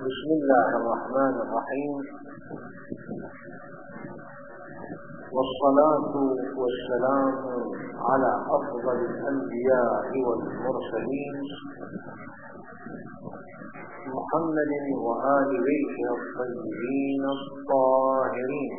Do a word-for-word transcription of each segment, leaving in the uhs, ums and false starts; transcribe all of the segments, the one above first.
بسم الله الرحمن الرحيم، والصلاة والسلام على أفضل الأنبياء والمرسلين محمد وآل بيته الطيبين الطاهرين.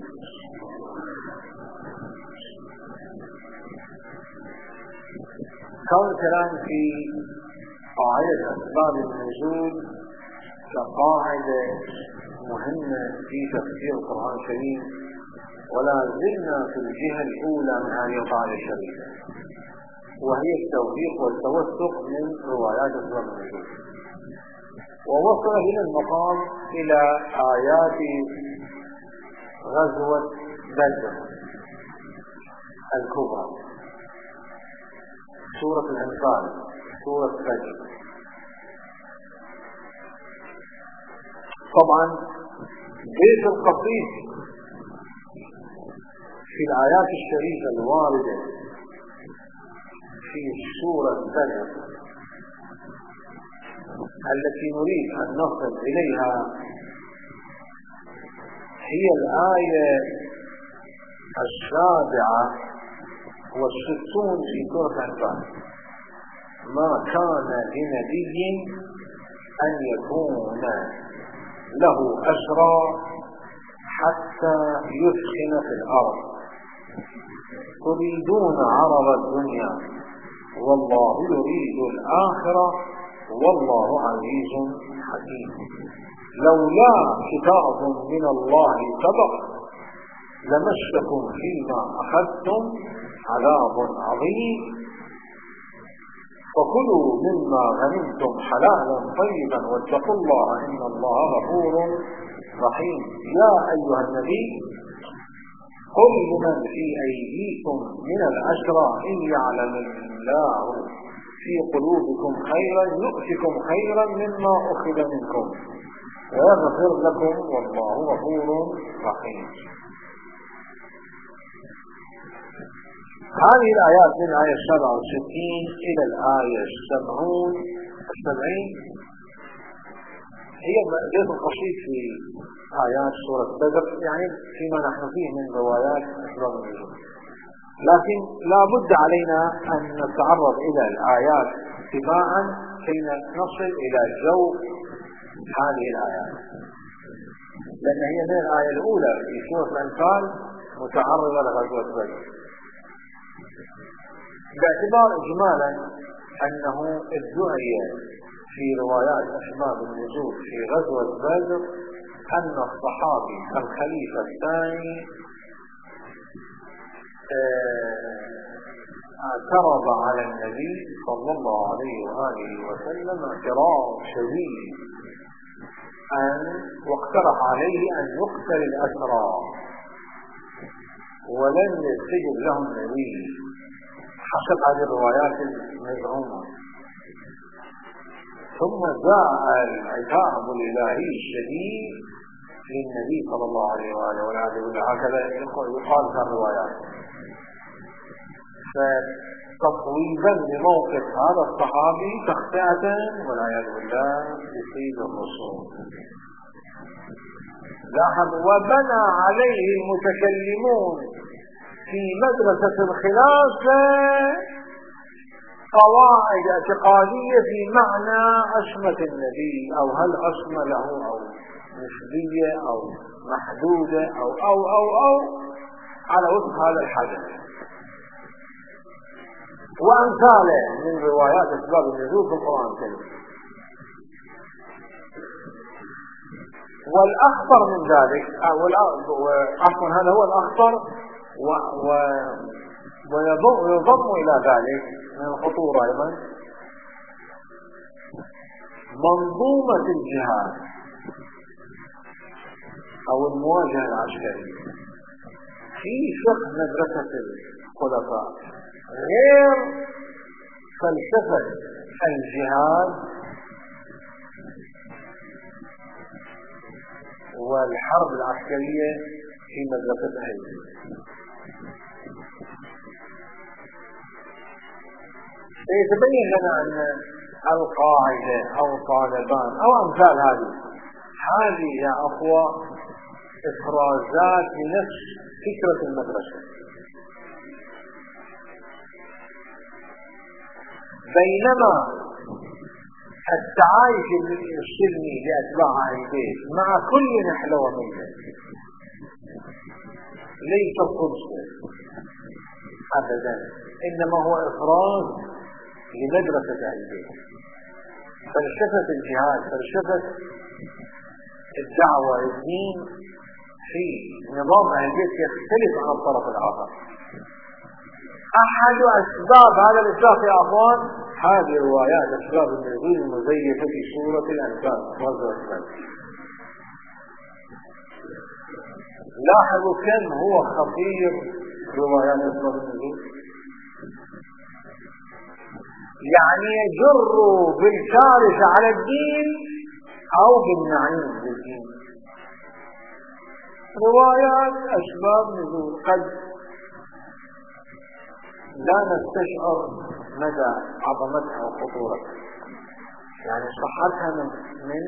كون كلام في قاعدة أسباب النزول كقاعدة مهمة في تفسير القرآن الكريم، ولا زلنا في الجهة الأولى من هذه القاعدة الشريفة، وهي التوثيق والتوثق من روايات أسباب النزول. ووصل إلى المقام إلى آيات غزوة بدر الكبرى، سورة الأنفال، سورة بدر. طبعا بيت القصيد في الآيات الشريفة الواردة في سورة بدر التي نريد أن نصل إليها هي الآية السابعة والستون في سورة الأنفال. ما كان لنبي أن يكون له أسرى حتى يثخن في الأرض تريدون عرض الدنيا والله يريد الآخرة والله عزيز حكيم. لولا كتاب من الله سبق لمسكم فيما أخذتم عذاب عظيم فكلوا مما غنمتم حلالا طيبا واتقوا الله إن الله غفور رحيم. يا أيها النبي قل لمن في أيديكم من الأسرى إن يعلم الله في قلوبكم خيرا يؤتكم خيرا مما أخذ منكم ويغفر لكم والله غفور رحيم. هذه الآيات من الآية السبعة والستين إلى الآية السبعون السبعين هي بيت القصيد في آيات سورة بدر، يعني فيما نحن فيه من روايات أسباب النزول. لكن لا بد علينا أن نتعرض إلى الآيات اتباعا كي نصل إلى جو هذه الآيات، لأن هي من الآية الأولى في سورة الأنفال متعرضة لغزوة بدر، باعتبار إجمالا أنه ادعي في روايات أسباب النزول في غزوة بدر أن الصحابي الخليفة الثاني اعترض على النبي صلى الله عليه وآله وسلم اعتراض شديد أن واقترح عليه أن يقتل الأسرى ولن يستجب له النبي حسب هذه الروايات المزعومة. ثم جاء العتاب الإلهي الشديد للنبي صلى الله عليه وآله وسلم، هكذا يقال في الروايات، فتطويبا لموقف هذا الصحابي تخطئة والعياذ بالله يصيب الرسول. لاحظ وبنى عليه المتكلمون في مدرسة الخلافة قواعد اعتقادية في معنى عصمة النبي، أو هل عصمة له أو نسبية أو محدودة أو أو أو أو على وفق هذا الحدث وأمثاله من روايات أسباب النزول في القرآن الكريم. والأخطر من ذلك عفوا هذا هو الأخطر و و ويضم إلى ذلك من الخطورة أيضا منظومة الجهاد أو المواجهة العسكرية في فقه مدرسة الخلفاء غير فلسفة الجهاد والحرب العسكرية في مدرسة أهل. سيتبين لنا أن القاعدة أو طالبان أو أمثال هذه هذه يا أخوة إفرازات لنفس فكرة المدرسة. بينما التعايش السلمي لأتباع أهل البيت مع كل نحلة وميلة ليس فرصة أبدا، إنما هو إفراز لمدرسة أهل البيت. فلسفة الجهاد، فلسفة الدعوة الدين في نظام أهل البيت يختلف عن الطرف الآخر. أحد أسباب هذا الإطلاق يا أخوان هذه روايات أسباب النزول المزيفة في سورة الأنفال. لاحظوا كم هو خطير روايات أسباب النزول، يعني يجر بالكارثة على الدين أو بالنعيم للدين. روايات أسباب نزول قد لا نستشعر مدى عظمتها وخطورتها، يعني صحتها من من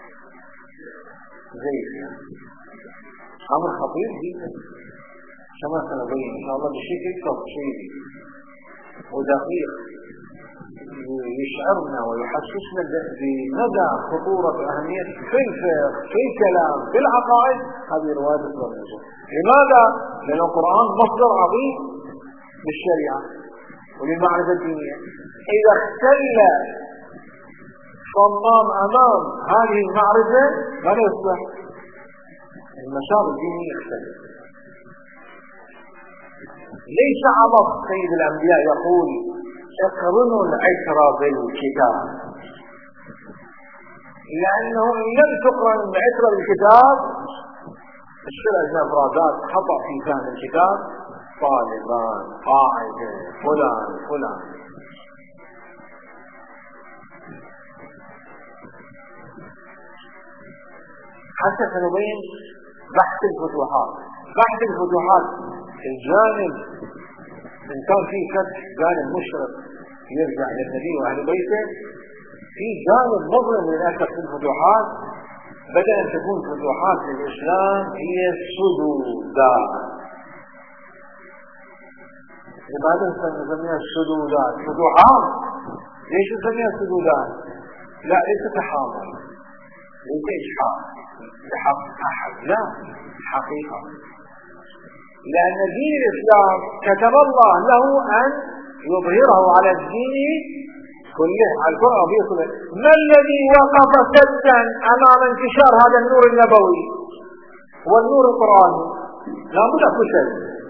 زيفها أمر خطير جدا كما سنبين إن شاء الله بشكل تفصيلي ودقيق يشعرنا ويحسسنا بمدى خطورة وأهمية في الفقه في الكلام في العقائد هذه رواية أسباب النزول. لماذا؟ لأن القرآن مصدر عظيم للشريعة وللمعرفة الدينية. إذا اختل صمام أمام هذه المعرفة ماذا يصبح؟ المسار الديني يختلف. ليس عبط سيد الأنبياء يقول اقرنوا العشرة بالكتاب، لأنه إن لم تقرن العشرة بالكتاب الشرع الإفرازات خطأ في فهم الكتاب، طالبان قاعدة فلان فلان. حتى سنبين بحث الفتوحات. بحث الفتوحات الجانب إن كان فيه فتح جانب مشرق يرجع للنبي وأهل بيته، في جانب مظلم للأسف في الفتوحات بدأ أن تكون فتوحات للإسلام هي السدودات. لماذا نسميها السدودات؟ فتوحات. ليش نسميها السدودات؟ لا ليس تحامل، ليس إشحاء لحق أحد، لا حقيقة. لأن دين الإسلام كتب الله له أن يظهره على الدين كله، على الكرة الأرضية كلها. ما الذي وقف سدا أمام انتشار هذا النور النبوي والنور القرآني؟ لا بد فشل.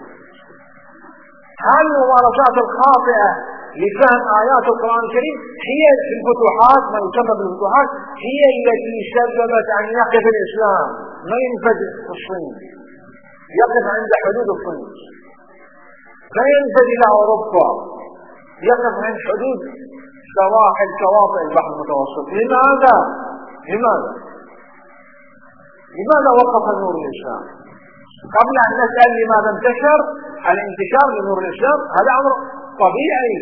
هل الممارسات الخاطئة لفهم آيات القرآن الكريم هي في الفتوحات، ما يسمى بالفتوحات، هي التي سببت أن يقف الإسلام ما ينفذ في الصين، يقف عند حدود الصين، لا ينفذ إلى أوروبا، يقف عند حدود سواحل شواطئ البحر المتوسط. لماذا؟ لماذا؟ لماذا وقف نور الإسلام؟ قبل أن نسأل لماذا انتشر، الانتشار لنور الإسلام هذا أمر طبيعي،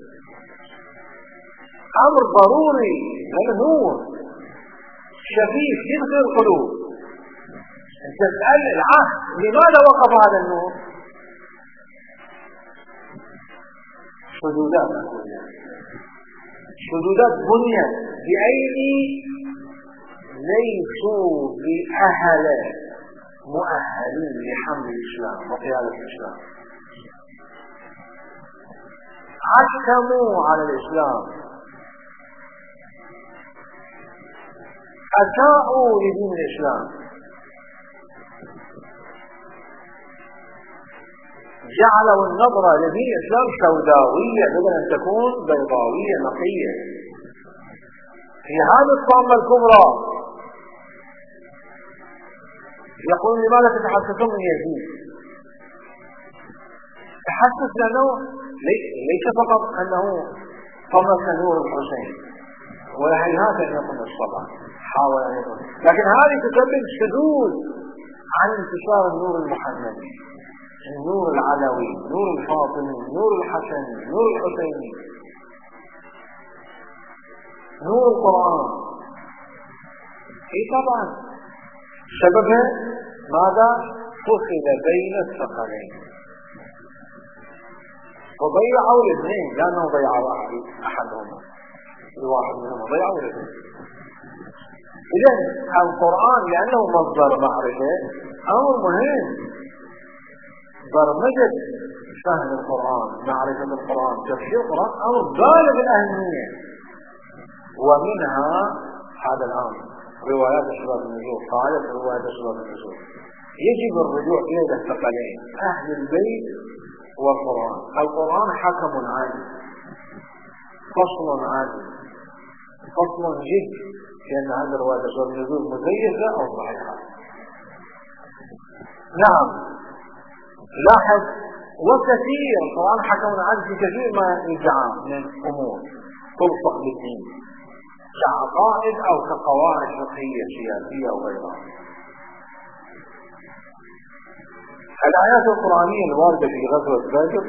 أمر ضروري، نور شفيف يدخل القلوب. تسأل العهد لماذا وقف هذا النور؟ شذوذات شذوذات بنيت بأيدي ليسوا بأهل مؤهلين لحمل الإسلام وقيادة الإسلام، حكموا على الإسلام، أساءوا لدين الإسلام، جعلوا النظرة لدين الإسلام سوداوية بدل أن تكون بيضاوية نقية. في هذه الطامة الكبرى يقول لماذا تتحسسون من يزيد؟ تحسس لأنه ليس فقط أنه طمس نور الحسين وهيهات أن يكون الصلاة، حاول أن يكون، لكن هذه تسبب شذوذ عن انتشار النور المحمدي، النور العلوي، نور الفاطمي، نور الحسني، نور الحسيني، نور القرآن. اي طبعا سببها ماذا؟ فصل بين الثقلين، وضيعوا الاثنين، لأنه ضيعوا أحدهما، الواحد منهم ضيعوا الاثنين. إذن القرآن لأنه مصدر معرفة أمر مهم، برمجة فهم القرآن، معرفة القرآن، تفسير القرآن أمر بالغ الأهمية. ومنها هذا الأمر روايات أسباب النزول، قالت روايات أسباب النزول يجب الرجوع إلى الثقلين، أهل البيت والقرآن. القرآن حكم عادل، فصل عادل، فصل جد، لأن هذه الروايات أسباب النزول مزيفة أو صحيحة. نعم، لاحظ، وكثير القرآن حكم عادل في كثير ما يدعى من أمور تلصق بالدين كعقائد أو كقواعد فقهية سياسية وغيرها. الآيات القرآنية الواردة في غزوة بدر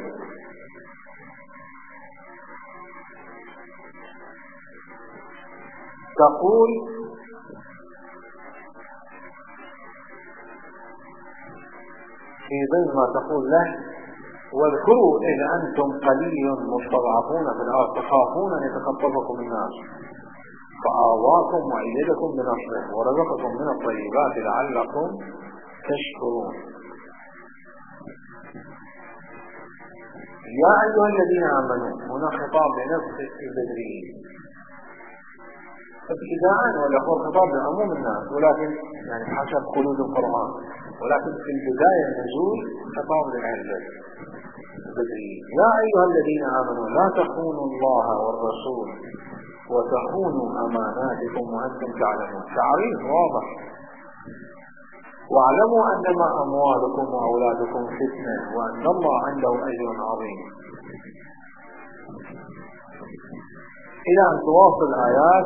تقول في ضمن ما تقول له: واذكروا إذ أنتم قليل مستضعفون في الأرض تخافون أن يتخطفكم الناس فآواكم وأيدكم بنصره ورزقكم من الطيبات لعلكم تشكرون. يا أيها الذين آمنوا، هنا خطاب لنفس البدريين ابتداء، ولا هو خطاب لعموم الناس، ولكن يعني حسب خلود القرآن، ولكن في البداية النزول خطاب لأهل البدريين. يا أيها الذين آمنوا لا تخونوا الله والرسول وتخونوا أماناتكم وأنتم تعلمون. تعريف واضح. واعلموا أنما أموالكم وأولادكم فتنة وأن الله عنده أجر عظيم، إلى أن تواصل الآيات.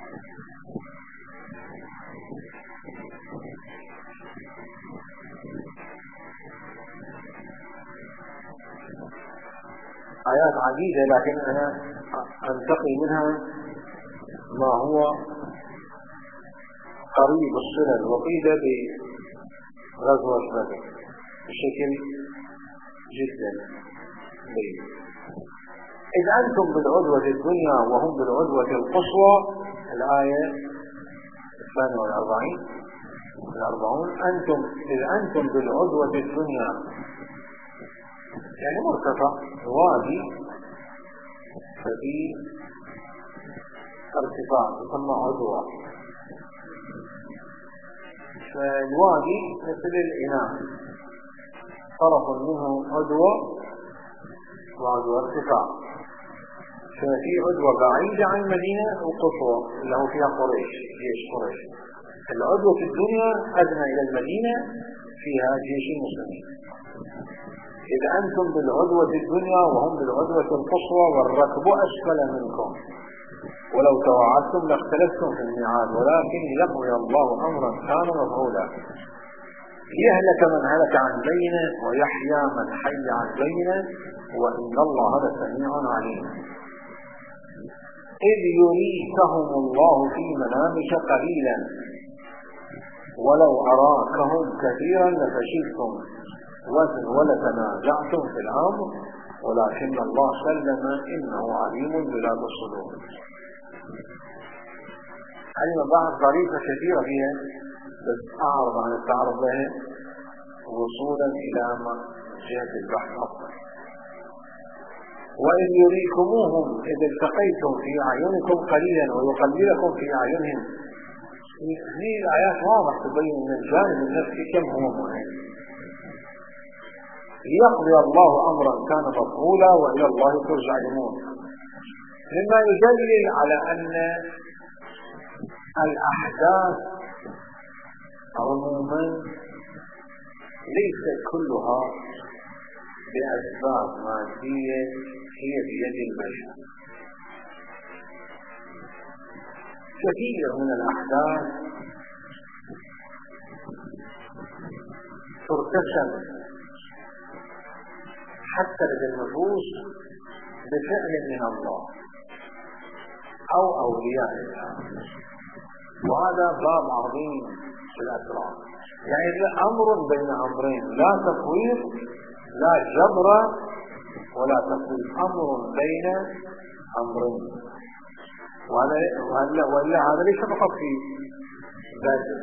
آيات عديدة، لكن أنا أنتقي منها ما هو قريب الصلة الوطيدة بغزوة بدر بشكل جدا بين. إذ أنتم بالعدوة الدنيا وهم بالعدوة القصوى، الآية الثانية والأربعين الأربعون. أنتم إذ أنتم بالعدوة الدنيا، يعني مرتفع وادي ففي ارتفاع يسمى عدوة. فالوادي مثل الإناء، طرف منه عدوة وعدوة ارتفاع. ففي عدوة بعيدة عن المدينة وقصوى اللي هو فيها قريش، جيش قريش. العدوة في الدنيا أدنى إلى المدينة فيها جيش المسلمين. إذ أنتم بالعدوة الدنيا وهم بالعدوة القصوى والركب أسفل منكم ولو تواعدتم لاختلفتم في الميعاد ولكن ليقضي الله أمرا كان مفعولا ليهلك من هلك عن بينه ويحيى من حي عن بينه وإن الله لسميع عليم. إذ يريكهم الله في منامك قليلا ولو أراكهم كثيرا لفشلتم ولتنازعتم في الأمر ولكن الله سلم إنه عليم بذات الصدور. هذه مباحث ظريفة كثيرة فيها، بس أعرض عن التعرض لها وصولا إلى جهة البحث أفضل. وإن يريكموهم إذ التقيتم في أعينكم قليلا ويقللكم في أعينهم. هذه الآيات واضح تبين من الجانب النفسي كم هو مهم. ليقضي الله أمرا كان مفعولا وإلى الله ترجع الأمور، مما يدلل على أن الأحداث عموما ليست كلها بأسباب مادية هي بيد البشر. كثير من الأحداث ترتسم حتى لدى النفوس بفعل من الله أو أولياء الله، وهذا باب عظيم في الأسرار. يعني أمر بين أمرين، لا تفويض لا جبر ولا تفويض، أمر بين أمرين. وإلا هذا ليس فقط في بدر،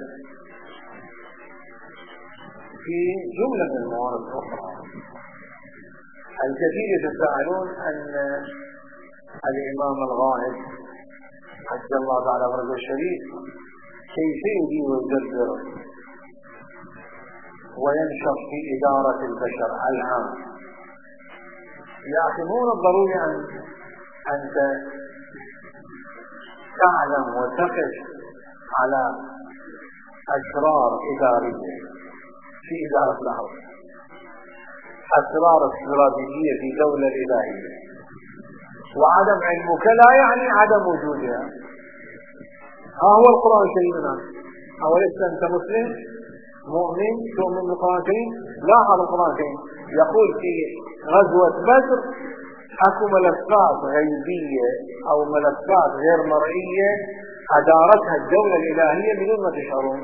في جملة من الموارد الأخرى. الكثير يتساءلون أن الإمام الغائب عجل الله تعالى فرجه الشريف كيف يجي ويدبر وينشر في إدارة البشر العام. يا أخي مو ضروري أن أنت تعلم وتقف على أسرار إدارية في إدارة الأرض، أسرار استراتيجية في دولة إلهية، وعدم علمك لا يعني عدم وجودها. ها هو القرآن الكريم الآن. أوليس أنت مسلم مؤمن تؤمن بالقرآن الكريم؟ لا، هذا القرآن الكريم يقول في غزوة بدر أكو ملفات غيبية أو ملفات غير مرئية أدارتها الدولة الإلهية بدون ما تشعرون.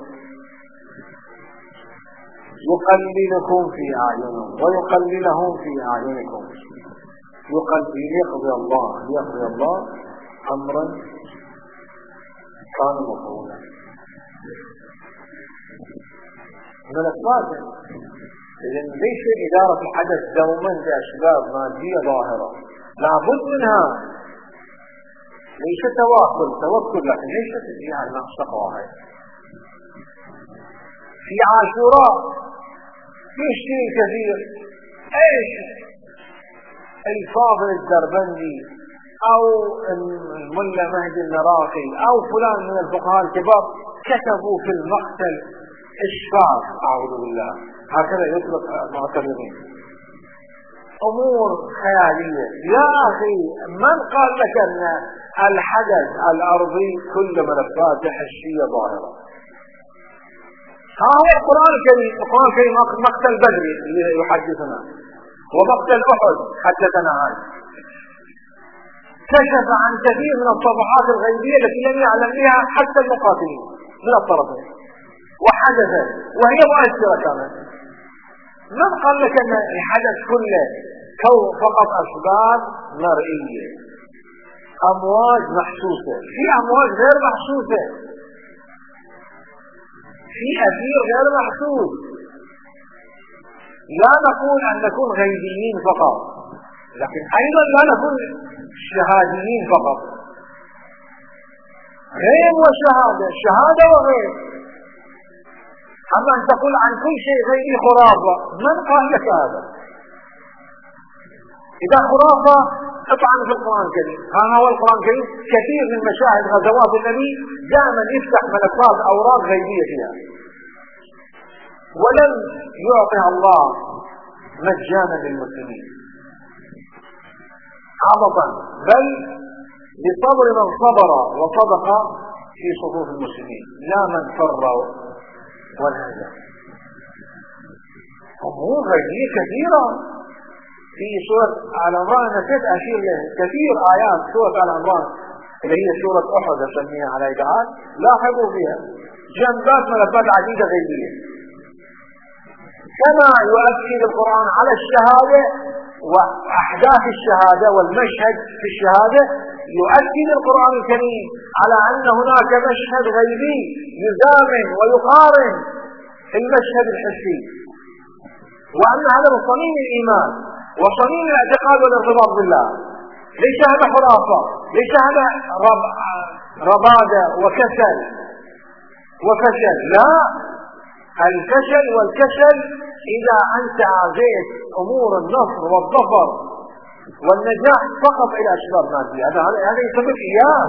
يقللكم في أعينهم ويقللهم في أعينكم، يقلل يقضي الله يقضي الله أمرا كان مفعولا. ملفات. إذن ليس إدارة الحدث دوما بأسباب مادية ظاهرة، لابد منها، ليس تواكل توكل، لكن ليست يعني نقصة واحد. في عاشوراء في شيء كثير، ايش الفاضل الدربندي او الملا مهدي النراقي او فلان من الفقهاء الكبار كتبوا في المقتل اشفاق، اعوذ بالله، هكذا يطلق معترضين، امور خيالية. يا اخي من قال لك ان الحدث الارضي كل ملفاته حشية ظاهرة؟ ها هو القرآن الكريم. القرآن الكريم مقتل بدر يحدثنا، ومقتل أحد حدثنا عنه، كشف عن كثير من الصفحات الغيبية التي لم يعلم بها حتى المقاتلين من الطرفين، وحدثت وهي مؤثرة كمان. من قال لك أن الحدث كله كون فقط أسباب مرئية؟ أمواج محسوسة، في أمواج غير محسوسة، في أثير غير محسوس. لا نقول أن نكون غيبيين فقط، لكن أيضا لا نكون شهاديين فقط. غيب وشهادة، شهادة وغيب. أما أن تقول عن كل شيء غيبي خرافة، من قال لك هذا؟ إذا خرافة اطعن في القرآن الكريم. ها هو القرآن الكريم كثير من مشاهد غزوات النبي دائما يفتح ملفات أوراق غيبية فيها، ولم يعطيها الله مجانا للمسلمين عبطا، بل بصبر من صبر وصدق في صفوف المسلمين، لا من فر ونهزم. أمور غيبية كثيرة في سورة آل عمران. نسيت أشير له كثير آيات سورة آل عمران اللي هي سورة أحد أسميها على إدعاء، لاحظوا فيها جنبات ملفات عديدة غيبية. كما يؤكد القرآن على الشهادة وأحداث الشهادة والمشهد في الشهادة، يؤكد القرآن الكريم على أن هناك مشهد غيبي يزامن ويقارن المشهد الحسي، وأن هذا من صميم الإيمان وصميم الاعتقاد والارتباط بالله. ليس هذا خرافة، ليس هذا رب ربادة وكسل وفشل، لا. الفشل والكسل إذا أنت عزيت أمور النصر والظفر والنجاح فقط إلى أسباب مادية، هذا هذا يسبب إياه.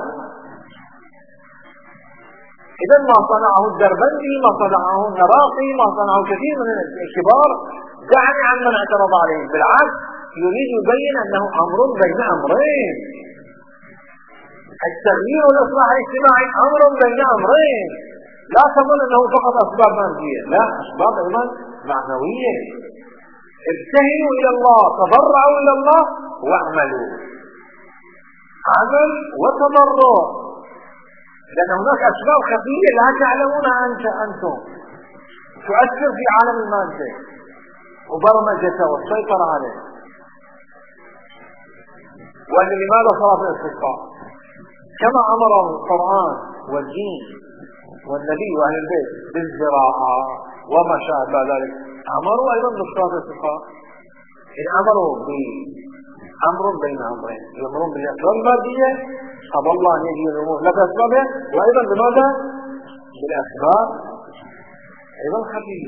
إذا ما صنعه الدربندي، ما صنعه النراقي، ما صنعه كثير من الكبار دعني عن من اعترض عليه، بالعكس يريد يبين أنه أمر بين أمرين. التغيير والإصلاح الاجتماعي أمر بين أمرين، لا تظن أنه فقط أسباب مادية، لا، أسباب أيضا معنوية. ابتهلوا إلى الله، تضرعوا إلى الله واعملوا. عمل وتضرع، لأن هناك أسباب خفية لا تعلمونها أنت أنتم تؤثر في عالم المادة وبرمجته والسيطرة عليه. وأن لماذا صلاة الاستسقاء كما أمر القرآن والدين والنبي وأهل البيت بالزراعة وما شابه ذلك، أمروا أيضا بصلاة الاستسقاء. إن أمروا بأمر بين أمرين، يأمرون بالأسباب المادية أبى الله أن يجي الأمور لا بأسبابها، وأيضا بماذا؟ بالأسباب أيضا خفية.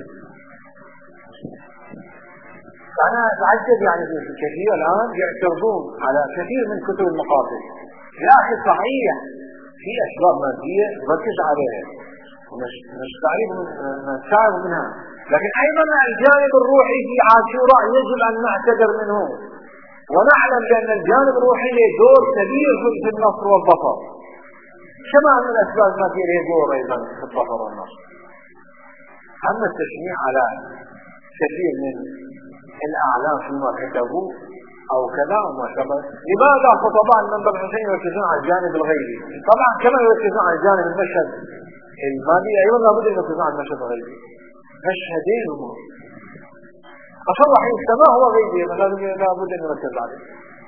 فأنا أتعجب يعني في كثير الآن يعترضون على كثير من كتب المقاصد. يا أخي صحيح في أسباب مادية ركز عليها ومش مش تعرف نتعب منها، لكن أيضا الجانب الروحي في عاشوراء يجب أن نعتذر منه، ونعلم بأن الجانب الروحي له دور كبير في النصر والظفر، كما أن الأسباب المادية له دور أيضا في الظفر والنصر. أما التشنيع على كثير من الأعلام فيما كتبوا أو كذا وما شابه. لماذا خطباء المنبر الحسين يركزون على الجانب الغيبي؟ طبعا كما يركزون على الجانب المشهد المادي أيضا لابد أن يركزون على المشهد الغيبي. مشهدين هما أصبح السماء هو غيبي، لابد أن يركز عليه.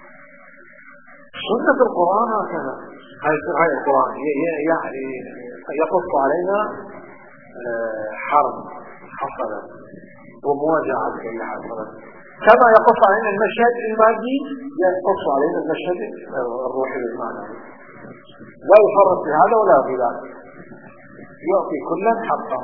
سنة القرآن هكذا، هاي القرآن يعني يقص علينا حرب حصلت ومواجهة عسكرية حصلت، كما يقص علينا المشهد المادي يقص علينا المشهد الروحي المعنوي. لا يفرط في هذا ولا في ذاك، يعطي كلا حقه.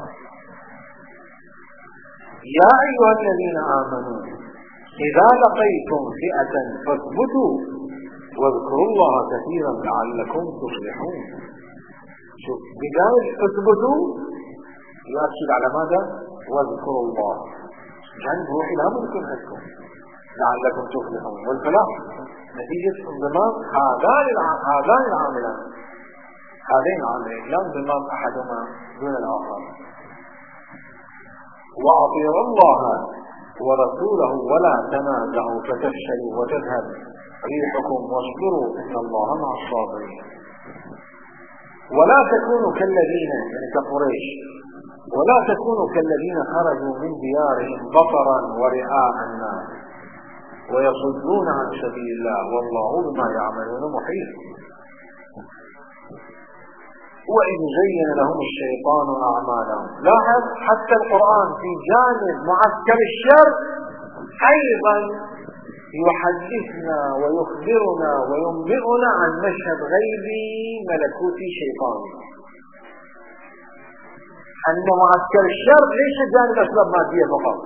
يا أيها الذين آمنوا إذا لقيتم فئة فاثبتوا واذكروا الله كثيرا لعلكم تفلحون. شوف بداية اثبتوا يؤكد على ماذا؟ واذكروا الله، يعني روحي لا ممكن لكم لعلكم تفلحون. والفلاح نتيجة انضمام هذان هذان العاملان، هذين العاملين لا انضمام أحدهما دون الآخر. وأطيعوا الله ورسوله ولا تنازعوا فتفشلوا وتذهب ريحكم واصبروا إن الله مع الصابرين. ولا تكونوا كالذين يعني كقريش ولا تكونوا كالذين خرجوا من ديارهم بطرا ورئاء الناس ويصدون عن سبيل الله والله بما يعملون محيط. وإذ زين لهم الشيطان أعمالهم. لاحظ حتى القرآن في جانب معسكر الشر أيضا يحدثنا ويخبرنا وينبئنا عن مشهد غيبي ملكوتي شيطاني، أن معسكر الشر ليس جانب أسباب مادية فقط،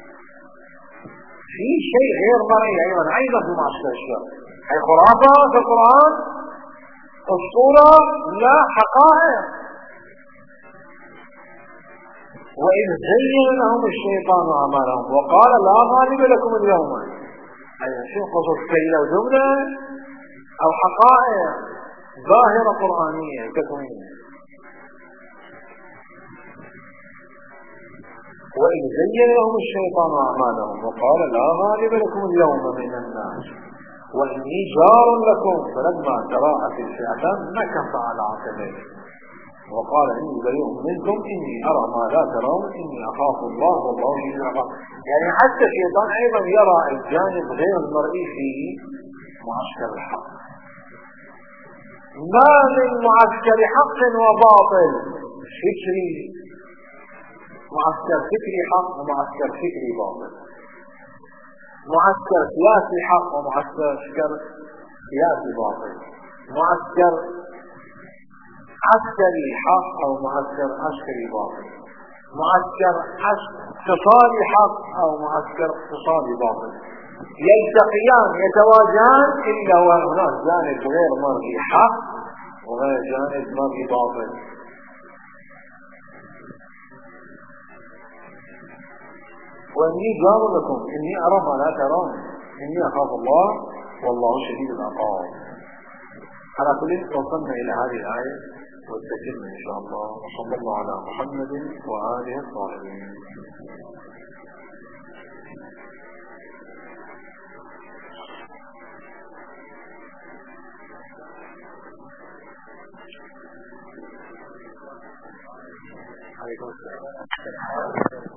في شيء غير مرئي أيضا أيضا في معسكر الشر. هي خرافة في القرآن، الصورة لا حقائق. وإذ زين لهم الشيطان أعمالهم وقال لا غالب لكم اليوم. أي شيء قصص كيلة وجملة أو حقائق ظاهرة قرآنية كتوينية. وإذ زين لهم الشيطان أعمالهم وقال لا غالب لكم اليوم من الناس وإني جار لكم فلما تراءت الفئتان نكص على عقبيه وقال إني بريء منكم إني أرى ما لا ترون إني أخاف الله والله شديد العقاب. يعني حتى الشيطان أيضا يرى الجانب غير المرئي في معسكر الحق. ما من معسكر حق وباطل فكري، معسكر فكري حق ومعسكر فكري باطل، معسكر سياسي حق ومعسكر سياسي باطل، معسكر عسكري حق أو معسكر عسكري باطل، معسكر اقتصادي حق أو معسكر اقتصادي باطل، يلتقيان يتواجهان إلا وهناك جانب غير مرئي حق وغير جانب مرئي باطل. وإني جار لكم إني أرى ما لا ترون إني أخاف الله والله شديد العقاب. على كل وصلنا إلى هذه الآية واستكمل إن شاء الله. وصلى الله على محمد وآله الطاهرين. عليكم السلام.